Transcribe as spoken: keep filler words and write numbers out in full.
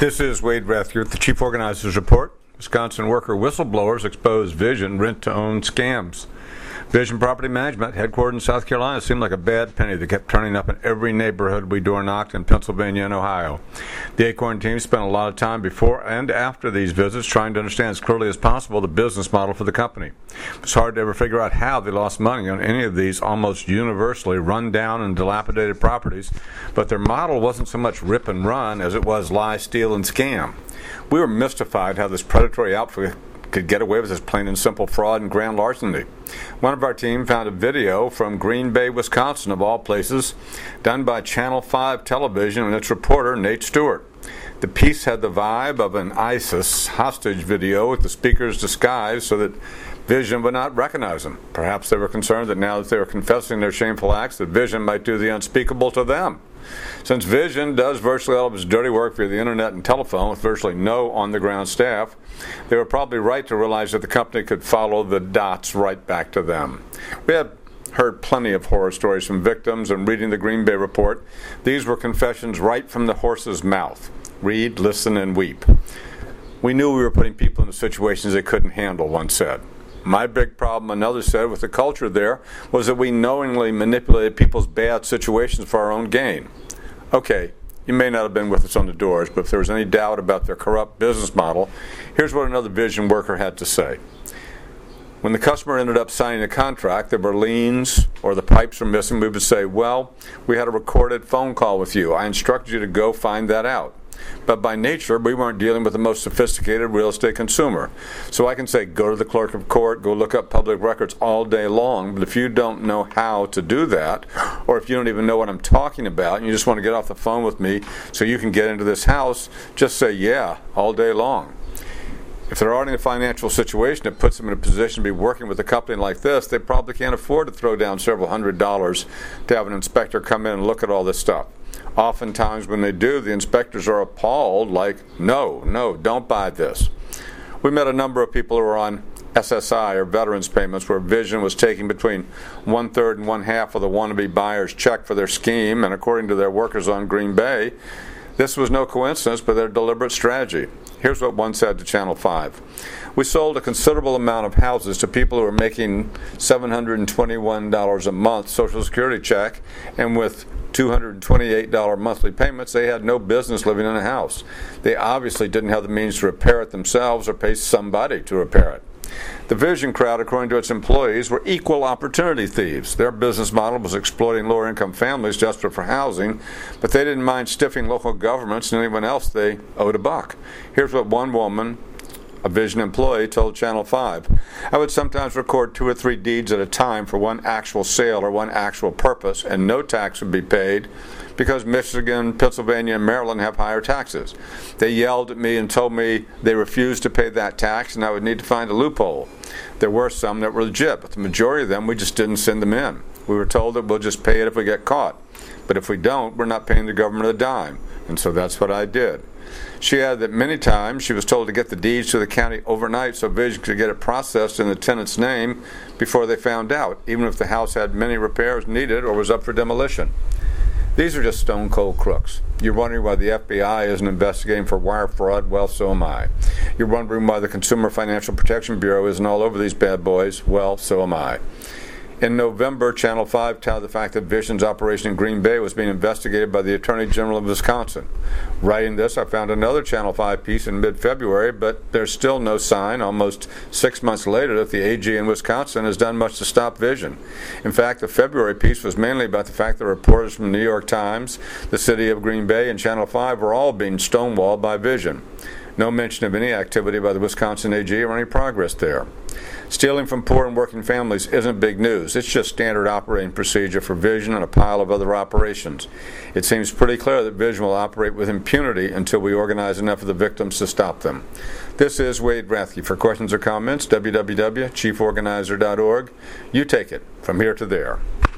This is Wade Rathke with the Chief Organizers Report. Wisconsin worker whistleblowers expose Vision rent-to-own scams. Vision Property Management, headquartered in South Carolina, seemed like a bad penny that kept turning up in every neighborhood we door-knocked in Pennsylvania and Ohio. The Acorn team spent a lot of time before and after these visits trying to understand as clearly as possible the business model for the company. It was hard to ever figure out how they lost money on any of these almost universally run-down and dilapidated properties, but their model wasn't so much rip and run as it was lie, steal, and scam. We were mystified how this predatory outfit could get away with this plain and simple fraud and grand larceny. One of our team found a video from Green Bay, Wisconsin, of all places, done by Channel five Television and its reporter, Nate Stewart. The piece had the vibe of an ISIS hostage video with the speakers disguised so that Vision would not recognize them. Perhaps they were concerned that now that they were confessing their shameful acts, that Vision might do the unspeakable to them. Since Vision does virtually all of its dirty work via the internet and telephone with virtually no on-the-ground staff, they were probably right to realize that the company could follow the dots right back to them. We have heard plenty of horror stories from victims, and reading the Green Bay report, these were confessions right from the horse's mouth. Read, listen, and weep. We knew we were putting people into situations they couldn't handle, one said. My big problem, another said, with the culture there was that we knowingly manipulated people's bad situations for our own gain. Okay, you may not have been with us on the doors, but if there was any doubt about their corrupt business model, here's what another Vision worker had to say. When the customer ended up signing a contract, there were liens or the pipes were missing, we would say, well, we had a recorded phone call with you. I instructed you to go find that out. But by nature, we weren't dealing with the most sophisticated real estate consumer. So I can say, go to the clerk of court, go look up public records all day long, but if you don't know how to do that, or if you don't even know what I'm talking about, and you just want to get off the phone with me so you can get into this house, just say, yeah, all day long. If they're already in a financial situation that puts them in a position to be working with a company like this, they probably can't afford to throw down several hundred dollars to have an inspector come in and look at all this stuff. Oftentimes when they do, the inspectors are appalled, like, no, no, don't buy this. We met a number of people who were on S S I, or veterans payments, where Vision was taking between one-third and one-half of the wannabe buyer's check for their scheme, and according to their workers on Green Bay, this was no coincidence, but their deliberate strategy. Here's what one said to Channel five. We sold a considerable amount of houses to people who were making seven hundred twenty-one dollars a month Social Security check, and with two hundred twenty-eight dollars monthly payments, they had no business living in a house. They obviously didn't have the means to repair it themselves or pay somebody to repair it. The Vision crowd, according to its employees, were equal opportunity thieves. Their business model was exploiting lower-income families desperate for housing, but they didn't mind stiffing local governments and anyone else they owed a buck. Here's what one woman, a Vision employee, told Channel five. I would sometimes record two or three deeds at a time for one actual sale or one actual purpose, and no tax would be paid because Michigan, Pennsylvania, and Maryland have higher taxes. They yelled at me and told me they refused to pay that tax and I would need to find a loophole. There were some that were legit, but the majority of them, we just didn't send them in. We were told that we'll just pay it if we get caught. But if we don't, we're not paying the government a dime. And so that's what I did. She added that many times she was told to get the deeds to the county overnight so Vision could get it processed in the tenant's name before they found out, even if the house had many repairs needed or was up for demolition. These are just stone-cold crooks. You're wondering why the F B I isn't investigating for wire fraud? Well, so am I. You're wondering why the Consumer Financial Protection Bureau isn't all over these bad boys? Well, so am I. In November, Channel five touted the fact that Vision's operation in Green Bay was being investigated by the Attorney General of Wisconsin. Writing this, I found another Channel five piece in mid-February, but there's still no sign, almost six months later, that the A G in Wisconsin has done much to stop Vision. In fact, the February piece was mainly about the fact that reporters from the New York Times, the City of Green Bay, and Channel five were all being stonewalled by Vision. No mention of any activity by the Wisconsin A G or any progress there. Stealing from poor and working families isn't big news. It's just standard operating procedure for Vision and a pile of other operations. It seems pretty clear that Vision will operate with impunity until we organize enough of the victims to stop them. This is Wade Rathke. For questions or comments, w w w dot chief organizer dot org. You take it from here to there.